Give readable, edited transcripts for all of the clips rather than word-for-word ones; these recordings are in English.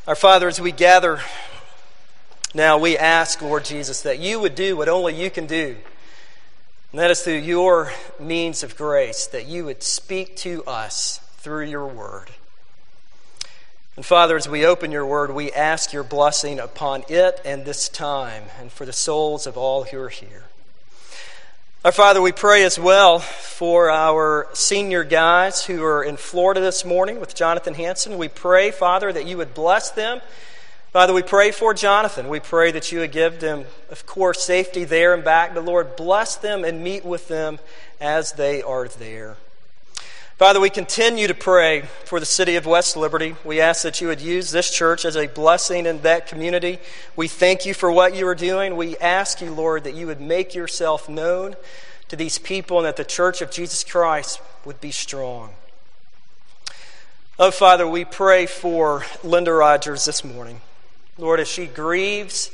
Our Father, as we gather now, we ask, Lord Jesus, that you would do what only you can do. And that is through your means of grace, that you would speak to us through your word. And Father, as we open your word, we ask your blessing upon it and this time, and for the souls of all who are here. Our Father, we pray as well for our senior guys who are in Florida this morning with Jonathan Hanson. We pray, Father, that you would bless them. Father, we pray for Jonathan. We pray that you would give them, of course, safety there and back. But Lord, bless them and meet with them as they are there. Father, we continue to pray for the city of West Liberty. We ask that you would use this church as a blessing in that community. We thank you for what you are doing. We ask you, Lord, that you would make yourself known to these people and that the church of Jesus Christ would be strong. Oh, Father, we pray for Linda Rogers this morning. Lord, as she grieves,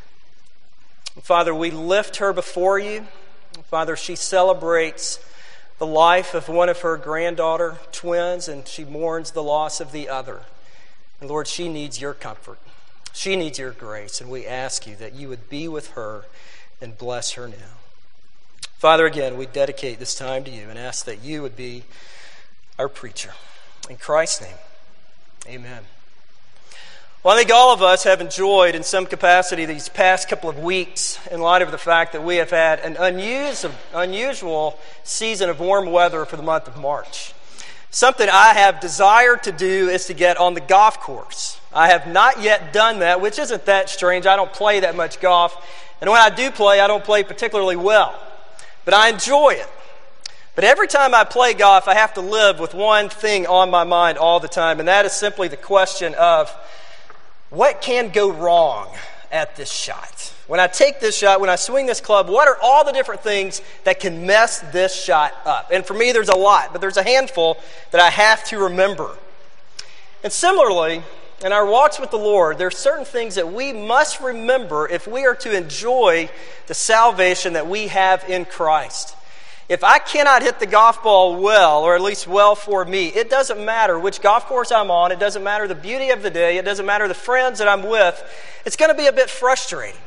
Father, we lift her before you. Father, she celebrates the life of one of her granddaughter twins, and she mourns the loss of the other. And Lord, she needs your comfort. She needs your grace, and we ask you that you would be with her and bless her now. Father, again, we dedicate this time to you and ask that you would be our preacher. In Christ's name, amen. Well, I think all of us have enjoyed in some capacity these past couple of weeks in light of the fact that we have had an unusual season of warm weather for the month of March. Something I have desired to do is to get on the golf course. I have not yet done that, which isn't that strange. I don't play that much golf. And when I do play, I don't play particularly well. But I enjoy it. But every time I play golf, I have to live with one thing on my mind all the time, and that is simply the question of, what can go wrong at this shot? When I take this shot, when I swing this club, what are all the different things that can mess this shot up? And for me, there's a lot, but there's a handful that I have to remember. And similarly, in our walks with the Lord, there are certain things that we must remember if we are to enjoy the salvation that we have in Christ. If I cannot hit the golf ball well, or at least well for me, it doesn't matter which golf course I'm on, it doesn't matter the beauty of the day, it doesn't matter the friends that I'm with, it's going to be a bit frustrating.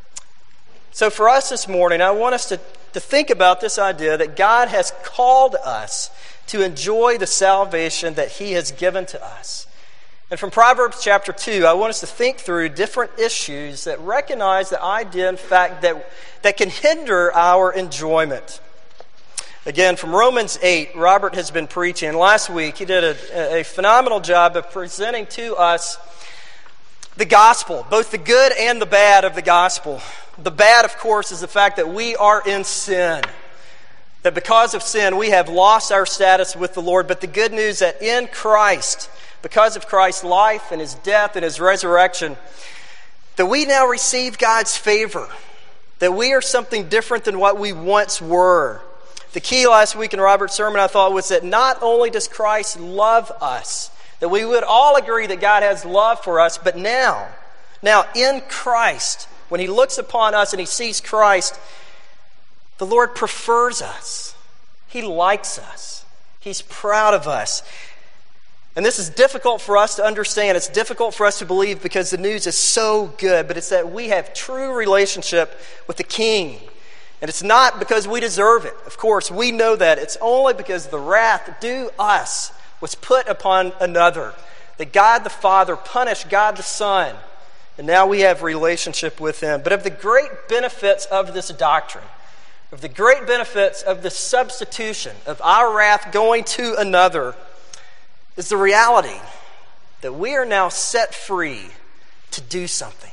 So for us this morning, I want us to think about this idea that God has called us to enjoy the salvation that He has given to us. And from Proverbs chapter 2, I want us to think through different issues that recognize the idea, in fact, that can hinder our enjoyment. Again, from Romans 8, Robert has been preaching. Last week, he did a phenomenal job of presenting to us the gospel, both the good and the bad of the gospel. The bad, of course, is the fact that we are in sin. That because of sin, we have lost our status with the Lord. But the good news that in Christ, because of Christ's life and His death and His resurrection, that we now receive God's favor. That we are something different than what we once were. The key last week in Robert's sermon, I thought, was that not only does Christ love us, that we would all agree that God has love for us, but now in Christ, when He looks upon us and He sees Christ, the Lord prefers us. He likes us. He's proud of us. And this is difficult for us to understand. It's difficult for us to believe because the news is so good, but it's that we have true relationship with the King. And it's not because we deserve it. Of course, we know that. It's only because the wrath due us was put upon another. That God the Father punished God the Son. And now we have relationship with Him. But of the great benefits of this doctrine, of the great benefits of the substitution of our wrath going to another, is the reality that we are now set free to do something.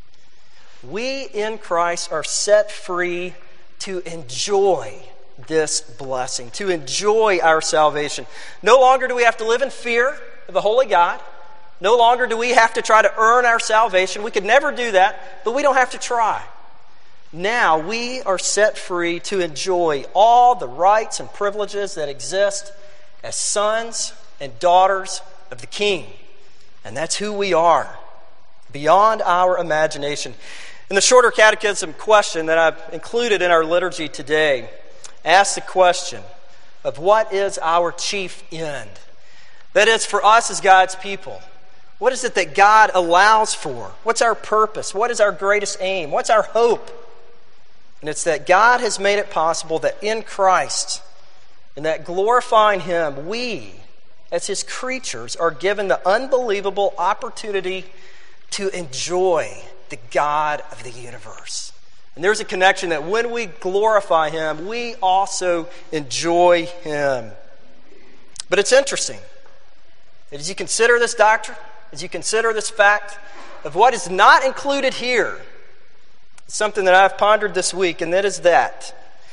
We in Christ are set free to enjoy this blessing, to enjoy our salvation. No longer do we have to live in fear of the holy God. No longer do we have to try to earn our salvation. We could never do that, but we don't have to try. Now we are set free to enjoy all the rights and privileges that exist as sons and daughters of the King. And that's who we are, beyond our imagination. In the shorter catechism question that I've included in our liturgy today, asks the question of what is our chief end? That is, for us as God's people, What is it that God allows for? What's our purpose? What is our greatest aim? What's our hope? And it's that God has made it possible that in Christ, and that glorifying Him, we, as His creatures, are given the unbelievable opportunity to enjoy the God of the universe. And there's a connection that when we glorify Him, we also enjoy Him. But it's interesting that as you consider this doctrine, as you consider this fact of what is not included here, it's something that I've pondered this week, and that is that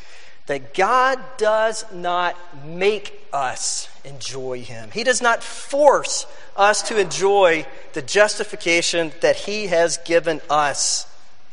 God does not make us enjoy Him. He does not force us to enjoy the justification that He has given us.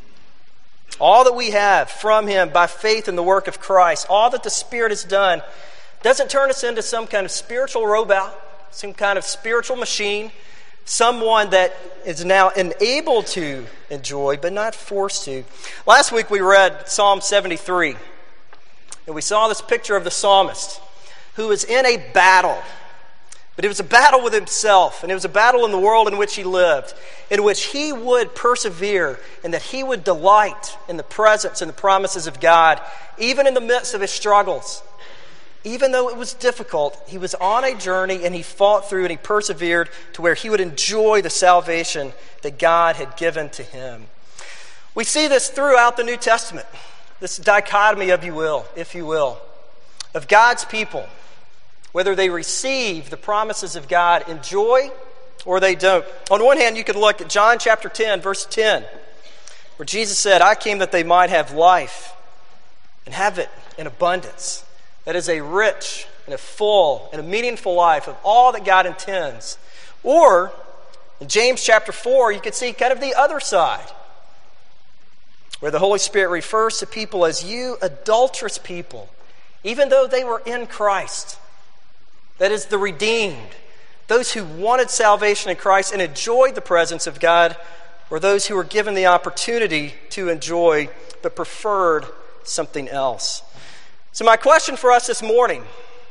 All that we have from Him by faith in the work of Christ, all that the Spirit has done, doesn't turn us into some kind of spiritual robot, some kind of spiritual machine, someone that is now enabled to enjoy, but not forced to. Last week we read Psalm 73, and we saw this picture of the psalmist who was in a battle. But it was a battle with himself, and it was a battle in the world in which he lived, in which he would persevere, and that he would delight in the presence and the promises of God, even in the midst of his struggles. Even though it was difficult, he was on a journey, and he fought through, and he persevered to where he would enjoy the salvation that God had given to him. We see this throughout the New Testament, this dichotomy, if you will, of God's people. Whether they receive the promises of God in joy or they don't. On one hand, you could look at John chapter 10, verse 10, where Jesus said, I came that they might have life and have it in abundance. That is a rich and a full and a meaningful life of all that God intends. Or, in James chapter 4, you could see kind of the other side, where the Holy Spirit refers to people as you adulterous people, even though they were in Christ. That is the redeemed. Those who wanted salvation in Christ and enjoyed the presence of God, or those who were given the opportunity to enjoy but preferred something else. So my question for us this morning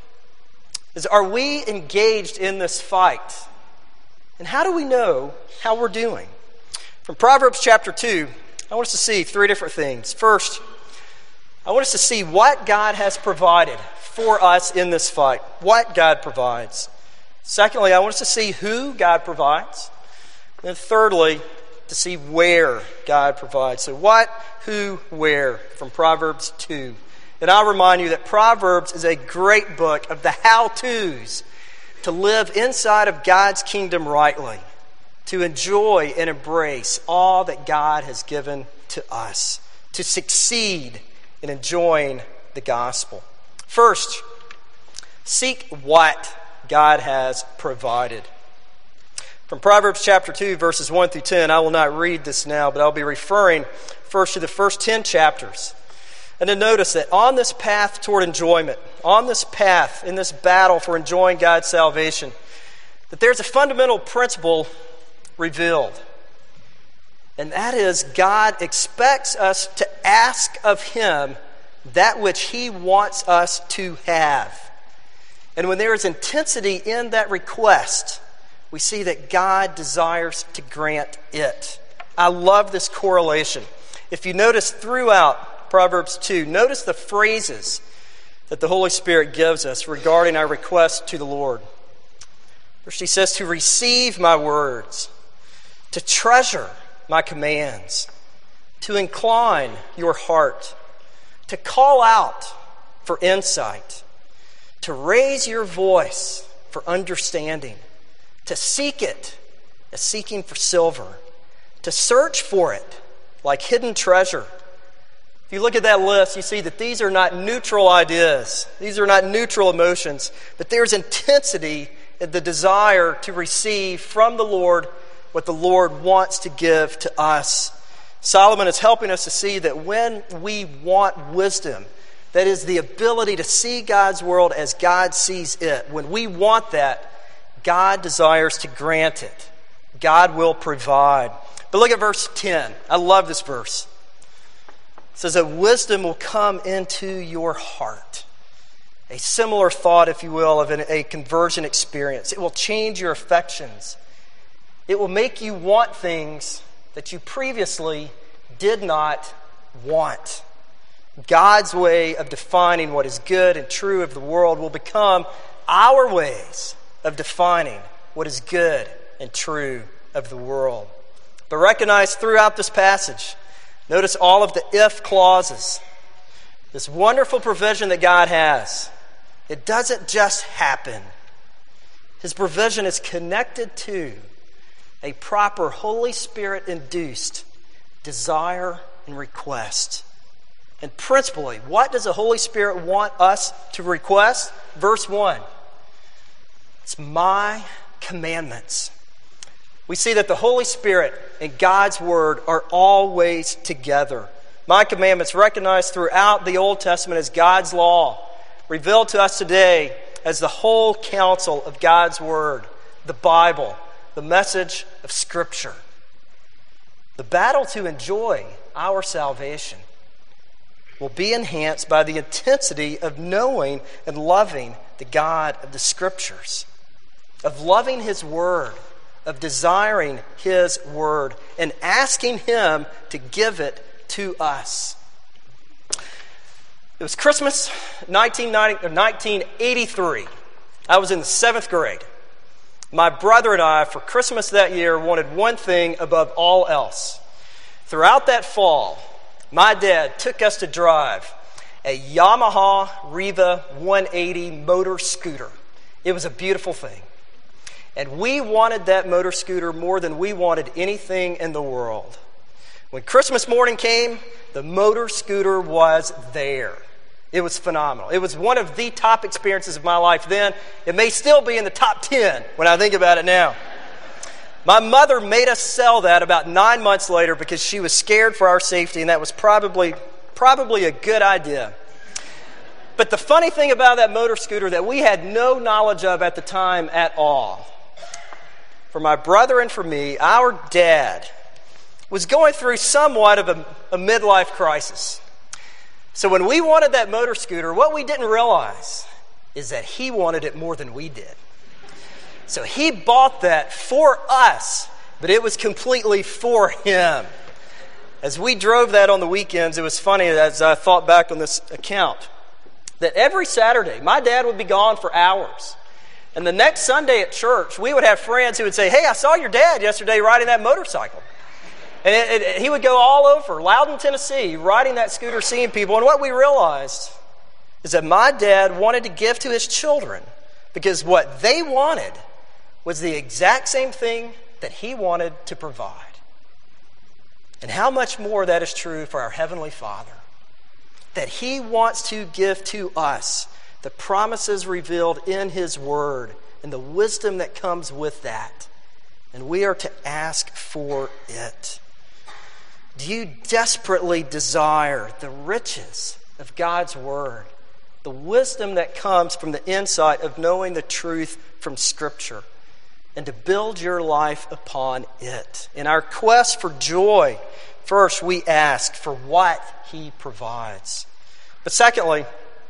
is, are we engaged in this fight? And how do we know how we're doing? From Proverbs chapter 2, I want us to see three different things. First, I want us to see what God has provided for us in this fight. What God provides. Secondly, I want us to see who God provides. And thirdly, to see where God provides. So what, who, where, from Proverbs 2. And I'll remind you that Proverbs is a great book of the how-tos to live inside of God's kingdom rightly, to enjoy and embrace all that God has given to us, to succeed in enjoying the gospel. First, seek what God has provided. From Proverbs chapter 2, verses 1 through 10, I will not read this now, but I'll be referring first to the first 10 chapters. And to notice that on this path toward enjoyment, on this path, in this battle for enjoying God's salvation, that there's a fundamental principle revealed. And that is, God expects us to ask of Him that which He wants us to have. And when there is intensity in that request, we see that God desires to grant it. I love this correlation. If you notice throughout Proverbs 2, notice the phrases that the Holy Spirit gives us regarding our request to the Lord. First, He says to receive my words, to treasure my commands, to incline your heart, to call out for insight, to raise your voice for understanding, to seek it as seeking for silver, to search for it like hidden treasure. If you look at that list, you see that these are not neutral ideas. These are not neutral emotions, but there's intensity in the desire to receive from the Lord what the Lord wants to give to us. Solomon is helping us to see that when we want wisdom, that is the ability to see God's world as God sees it, when we want that, God desires to grant it. God will provide. But look at verse 10. I love this verse. It says that wisdom will come into your heart. A similar thought, if you will, of a conversion experience. It will change your affections. It will make you want things that you previously did not want. God's way of defining what is good and true of the world will become our ways of defining what is good and true of the world. But recognize throughout this passage, notice all of the if clauses. This wonderful provision that God has. It doesn't just happen. His provision is connected to a proper Holy Spirit-induced desire and request. And principally, what does the Holy Spirit want us to request? Verse 1. It's my commandments. We see that the Holy Spirit and God's Word are always together. My commandments, recognized throughout the Old Testament as God's law, revealed to us today as the whole counsel of God's Word, the Bible, the message of Scripture. The battle to enjoy our salvation will be enhanced by the intensity of knowing and loving the God of the Scriptures, of loving His Word, of desiring His Word, and asking Him to give it to us. It was Christmas 1983. I was in the 7th grade. My brother and I, for Christmas that year, wanted one thing above all else. Throughout that fall, my dad took us to drive a Yamaha Riva 180 motor scooter. It was a beautiful thing. And we wanted that motor scooter more than we wanted anything in the world. When Christmas morning came, the motor scooter was there. It was phenomenal. It was one of the top experiences of my life then. It may still be in the top 10 when I think about it now. My mother made us sell that about 9 months later because she was scared for our safety, and that was probably a good idea. But the funny thing about that motor scooter that we had no knowledge of at the time at all, for my brother and for me, our dad was going through somewhat of a midlife crisis. So when we wanted that motor scooter, what we didn't realize is that he wanted it more than we did. So he bought that for us, but it was completely for him. As we drove that on the weekends, it was funny as I thought back on this account, that every Saturday, my dad would be gone for hours. And the next Sunday at church, we would have friends who would say, "Hey, I saw your dad yesterday riding that motorcycle." And he would go all over Loudon, Tennessee, riding that scooter, seeing people. And what we realized is that my dad wanted to give to his children because what they wanted was the exact same thing that he wanted to provide. And how much more that is true for our Heavenly Father, that He wants to give to us the promises revealed in His Word and the wisdom that comes with that. And we are to ask for it. Do you desperately desire the riches of God's Word, the wisdom that comes from the insight of knowing the truth from Scripture, and to build your life upon it? In our quest for joy, first we ask for what He provides. But secondly,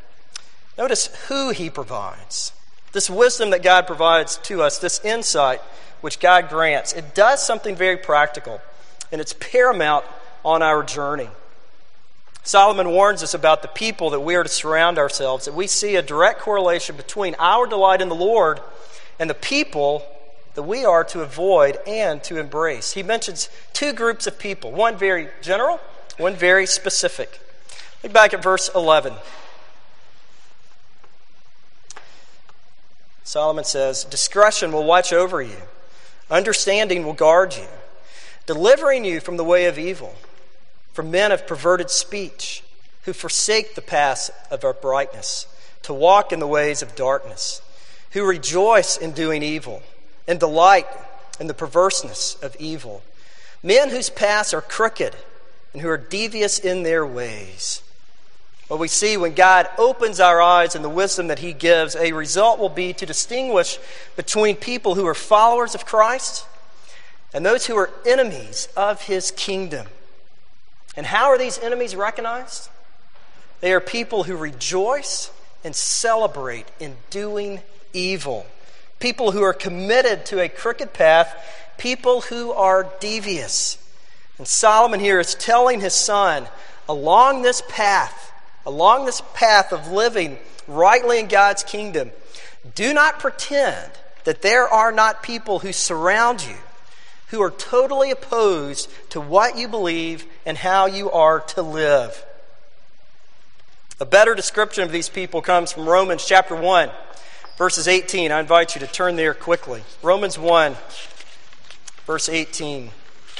notice who He provides. This wisdom that God provides to us, this insight which God grants, it does something very practical, and it's paramount on our journey. Solomon warns us about the people that we are to surround ourselves, that we see a direct correlation between our delight in the Lord and the people that we are to avoid and to embrace. He mentions two groups of people, one very general, one very specific. Look back at verse 11. Solomon says, "Discretion will watch over you. Understanding will guard you, delivering you from the way of evil, from men of perverted speech, who forsake the paths of uprightness, to walk in the ways of darkness, who rejoice in doing evil, and delight in the perverseness of evil, men whose paths are crooked, and who are devious in their ways." What we see when God opens our eyes and the wisdom that He gives, a result will be to distinguish between people who are followers of Christ and those who are enemies of His kingdom. And how are these enemies recognized? They are people who rejoice and celebrate in doing evil, people who are committed to a crooked path, people who are devious. And Solomon here is telling his son, along this path of living rightly in God's kingdom, do not pretend that there are not people who surround you who are totally opposed to what you believe and how you are to live. A better description of these people comes from Romans chapter 1, verses 18. I invite you to turn there quickly. Romans 1, verse 18.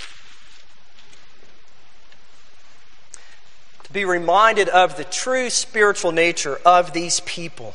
To be reminded of the true spiritual nature of these people.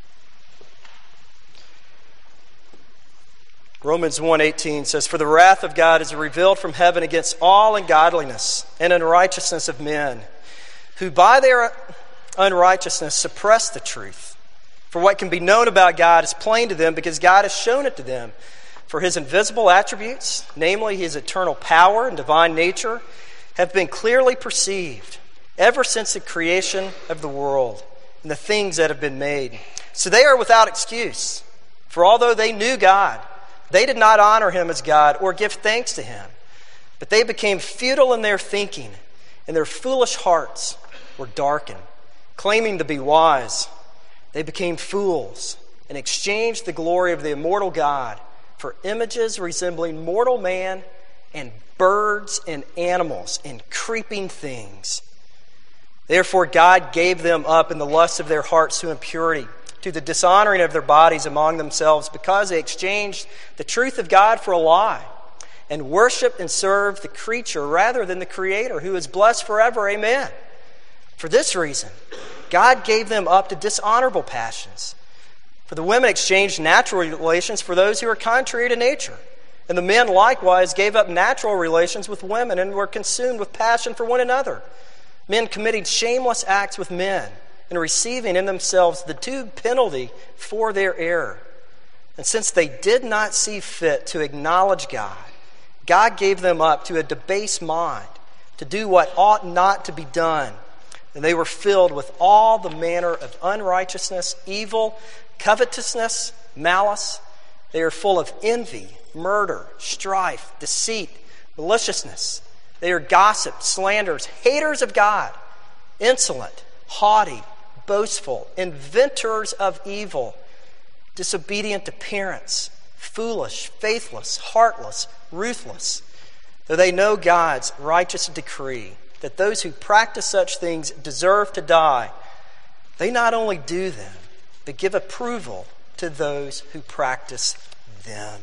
Romans 1:18 says, "For the wrath of God is revealed from heaven against all ungodliness and unrighteousness of men, who by their unrighteousness suppress the truth. For what can be known about God is plain to them, because God has shown it to them. For his invisible attributes, namely his eternal power and divine nature, have been clearly perceived ever since the creation of the world and the things that have been made. So they are without excuse. For although they knew God, they did not honor him as God or give thanks to him. But they became futile in their thinking, and their foolish hearts were darkened. Claiming to be wise, they became fools and exchanged the glory of the immortal God for images resembling mortal man and birds and animals and creeping things. Therefore God gave them up in the lust of their hearts to impurity, to the dishonoring of their bodies among themselves, because they exchanged the truth of God for a lie, and worshiped and served the creature rather than the Creator, who is blessed forever. Amen. For this reason, God gave them up to dishonorable passions. For the women exchanged natural relations for those who are contrary to nature, and the men likewise gave up natural relations with women and were consumed with passion for one another, men committing shameless acts with men, and receiving in themselves the due penalty for their error. And since they did not see fit to acknowledge God, God gave them up to a debased mind, to do what ought not to be done. And they were filled with all the manner of unrighteousness, evil, covetousness, malice. They are full of envy, murder, strife, deceit, maliciousness. They are gossips, slanderers, haters of God, insolent, haughty, boastful, inventors of evil, disobedient to parents, foolish, faithless, heartless, ruthless. Though they know God's righteous decree that those who practice such things deserve to die, they not only do them, but give approval to those who practice them."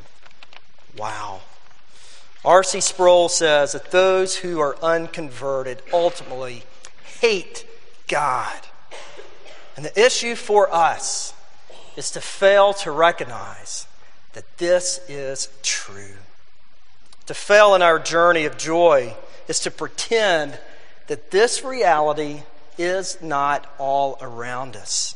Wow. R.C. Sproul says that those who are unconverted ultimately hate God. And the issue for us is to fail to recognize that this is true. To fail in our journey of joy is to pretend that this reality is not all around us.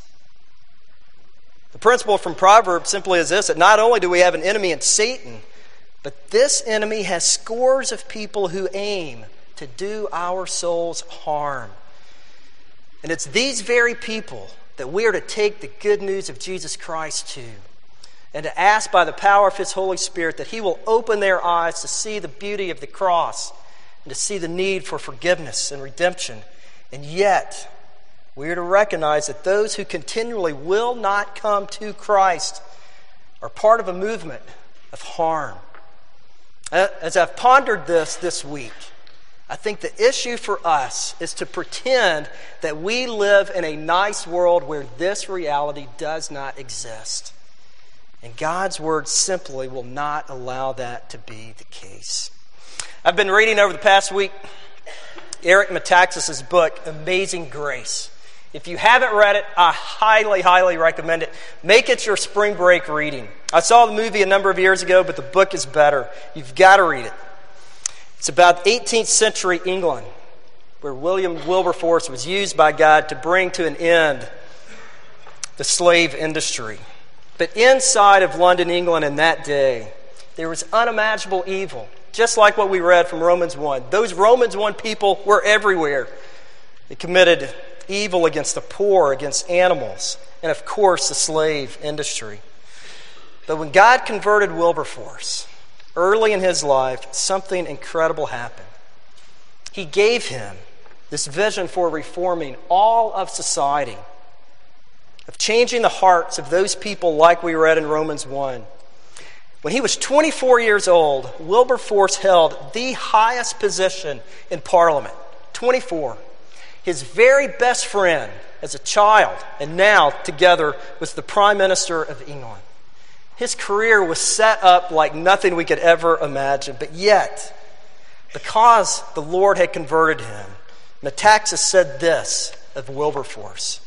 The principle from Proverbs simply is this, that not only do we have an enemy in Satan, but this enemy has scores of people who aim to do our souls harm. And it's these very people that we are to take the good news of Jesus Christ to, and to ask by the power of his Holy Spirit that he will open their eyes to see the beauty of the cross and to see the need for forgiveness and redemption. And yet, we are to recognize that those who continually will not come to Christ are part of a movement of harm. As I've pondered this week, I think the issue for us is to pretend that we live in a nice world where this reality does not exist. And God's Word simply will not allow that to be the case. I've been reading over the past week Eric Metaxas' book, Amazing Grace. If you haven't read it, I highly, highly recommend it. Make it your spring break reading. I saw the movie a number of years ago, but the book is better. You've got to read it. It's about 18th century England, where William Wilberforce was used by God to bring to an end the slave industry. But inside of London, England in that day, there was unimaginable evil, just like what we read from Romans 1. Those Romans 1 people were everywhere. They committed evil against the poor, against animals, and of course the slave industry. But when God converted Wilberforce, early in his life, something incredible happened. He gave him this vision for reforming all of society, of changing the hearts of those people like we read in Romans 1. When he was 24 years old, Wilberforce held the highest position in Parliament, 24. His very best friend as a child, and now together was the Prime Minister of England. His career was set up like nothing we could ever imagine, but yet, because the Lord had converted him, Metaxas said this of Wilberforce: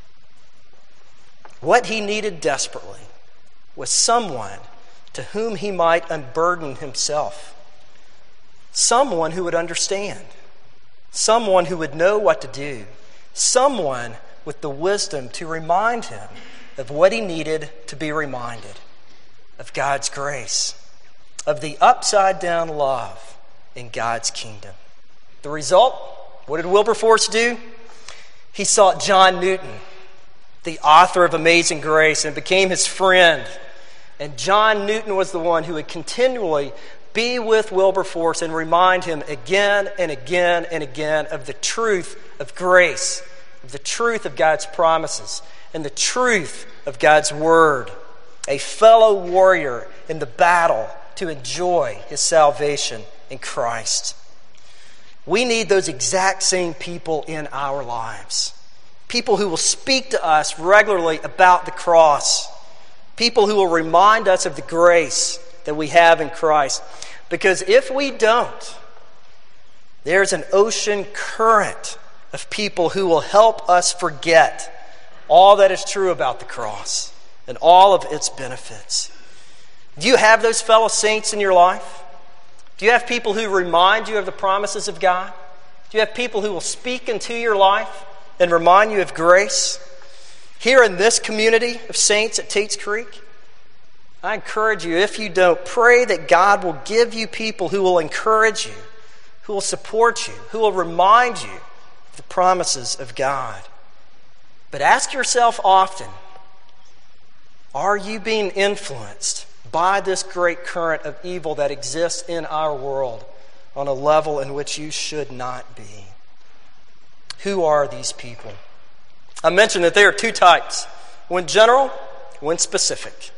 what he needed desperately was someone to whom he might unburden himself, someone who would understand, someone who would know what to do, someone with the wisdom to remind him of what he needed to be reminded, of God's grace, of the upside-down love in God's kingdom. The result? What did Wilberforce do? He sought John Newton, the author of Amazing Grace, and became his friend. And John Newton was the one who would continually be with Wilberforce and remind him again and again and again of the truth of grace, of the truth of God's promises, and the truth of God's word. A fellow warrior in the battle to enjoy his salvation in Christ. We need those exact same people in our lives. People who will speak to us regularly about the cross. People who will remind us of the grace that we have in Christ. Because if we don't, there's an ocean current of people who will help us forget all that is true about the cross and all of its benefits. Do you have those fellow saints in your life? Do you have people who remind you of the promises of God? Do you have people who will speak into your life and remind you of grace? Here in this community of saints at Tate's Creek, I encourage you, if you don't, pray that God will give you people who will encourage you, who will support you, who will remind you of the promises of God. But ask yourself often, are you being influenced by this great current of evil that exists in our world on a level in which you should not be? Who are these people? I mentioned that there are two types, one general, one specific.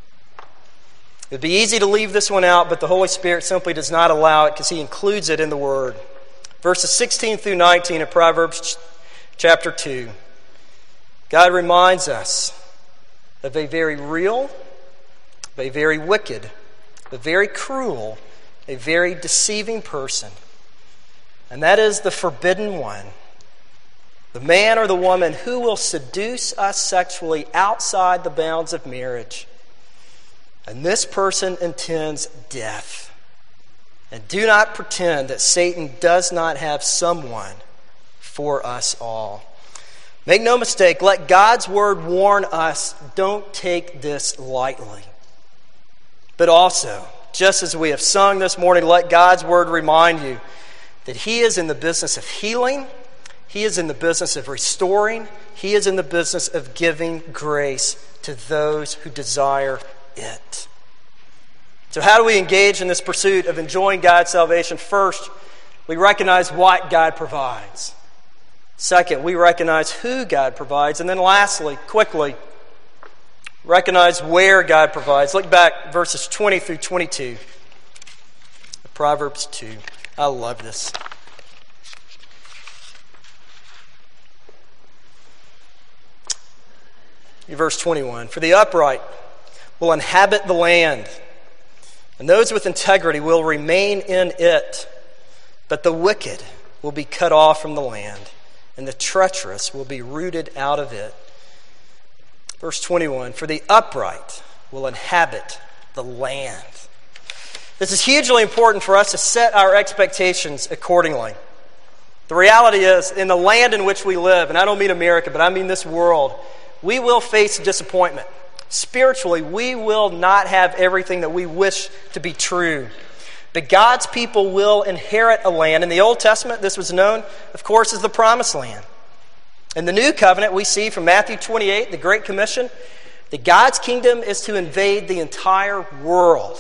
It would be easy to leave this one out, but the Holy Spirit simply does not allow it because He includes it in the Word. Verses 16 through 19 of Proverbs chapter 2. God reminds us of a very real, a very wicked, a very cruel, a very deceiving person. And that is the forbidden one. The man or the woman who will seduce us sexually outside the bounds of marriage. And this person intends death. And do not pretend that Satan does not have someone for us all. Make no mistake, let God's word warn us, don't take this lightly. But also, just as we have sung this morning, let God's word remind you that He is in the business of healing, He is in the business of restoring, He is in the business of giving grace to those who desire it. So how do we engage in this pursuit of enjoying God's salvation? First, we recognize what God provides. Second, we recognize who God provides. And then lastly, quickly, recognize where God provides. Look back, verses 20 through 22. Proverbs 2. I love this. Verse 21. For the upright will inhabit the land, and those with integrity will remain in it. But the wicked will be cut off from the land, and the treacherous will be rooted out of it. Verse 21, for the upright will inhabit the land. This is hugely important for us to set our expectations accordingly. The reality is, in the land in which we live, and I don't mean America, but I mean this world, we will face disappointment. Spiritually, we will not have everything that we wish to be true. But God's people will inherit a land. In the Old Testament, this was known, of course, as the Promised Land. In the New Covenant, we see from Matthew 28, the Great Commission, That God's kingdom is to invade the entire world.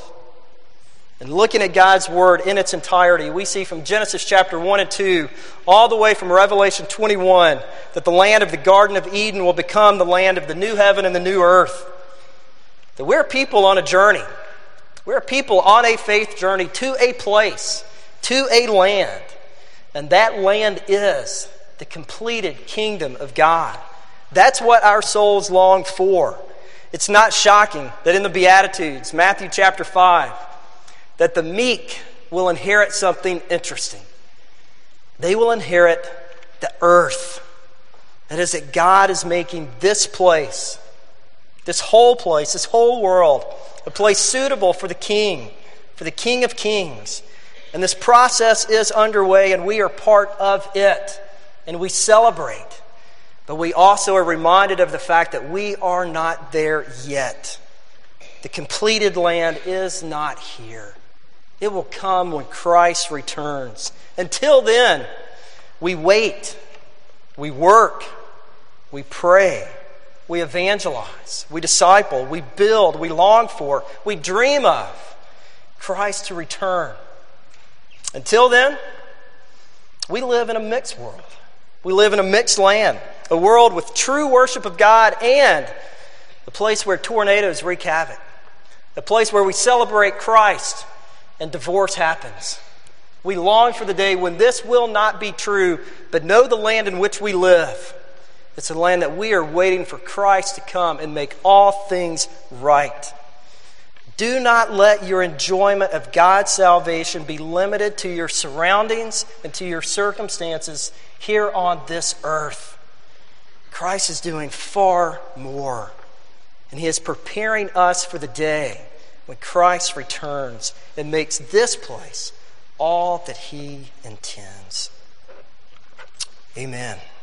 And looking at God's Word in its entirety, we see from Genesis chapter 1 and 2, all the way from Revelation 21, that the land of the Garden of Eden will become the land of the new heaven and the new earth. That we're people on a journey. We're people on a faith journey to a place, to a land. And that land is the completed kingdom of God. That's what our souls long for. It's not shocking that in the Beatitudes, Matthew chapter 5, that the meek will inherit something interesting. They will inherit the earth. That is, that God is making this place, this whole world, a place suitable for the King of Kings. And this process is underway, and we are part of it. And we celebrate. But we also are reminded of the fact that we are not there yet. The completed land is not here. It will come when Christ returns. Until then, we wait, we work, we pray, we evangelize, we disciple, we build, we long for, we dream of Christ to return. Until then, we live in a mixed world. We live in a mixed land, a world with true worship of God and a place where tornadoes wreak havoc, a place where we celebrate Christ and divorce happens. We long for the day when this will not be true, but know the land in which we live. It's a land that we are waiting for Christ to come and make all things right. Do not let your enjoyment of God's salvation be limited to your surroundings and to your circumstances here on this earth. Christ is doing far more, and He is preparing us for the day when Christ returns and makes this place all that He intends. Amen.